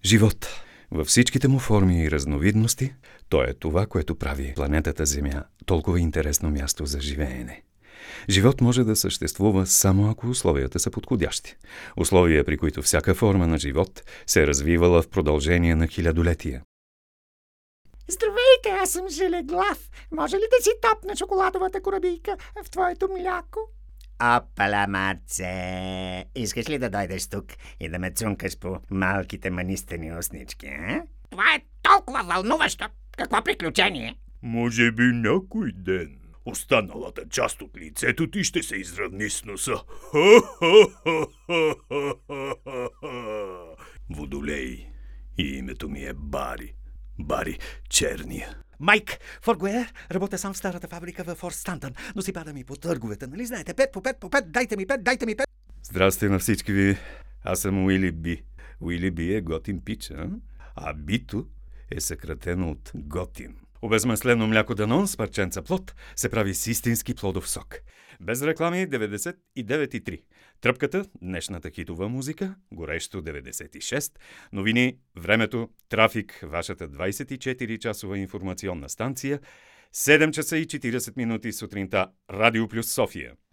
Живот. Във всичките му форми и разновидности, то е това, което прави планетата Земя толкова интересно място за живеене. Живот може да съществува само ако условията са подходящи. Условия, при които всяка форма на живот се е развивала в продължение на хилядолетия. Здравейте, аз съм Желеглав. Може ли да си топна шоколадовата корабийка в твоето мляко? Опала, Маце! Искаш ли да дойдеш тук и да ме цункаш по малките манистени уснички, а? Това е толкова вълнуващо. Какво приключение? Може би някой ден останалата част от лицето ти ще се изравни с носа. Водолей. И името ми е Бари. Бари Черния. Майк Форгуер, работя сам в старата фабрика в Форт Стантън, но си пада ми по търговете, нали знаете? 5 по 5, дайте ми 5. Здрасти на всички ви. Аз съм Уили Би. Уили Би е готин пич, а Бито е съкратено от готин. Обезмаслено мляко Данон с парченца плод се прави с истински плодов сок. Без реклами 99,3. Тръпката, днешната хитова музика, горещо 96. Новини, времето, трафик, вашата 24-часова информационна станция. 7 часа и 40 минути сутринта. Радио Плюс София.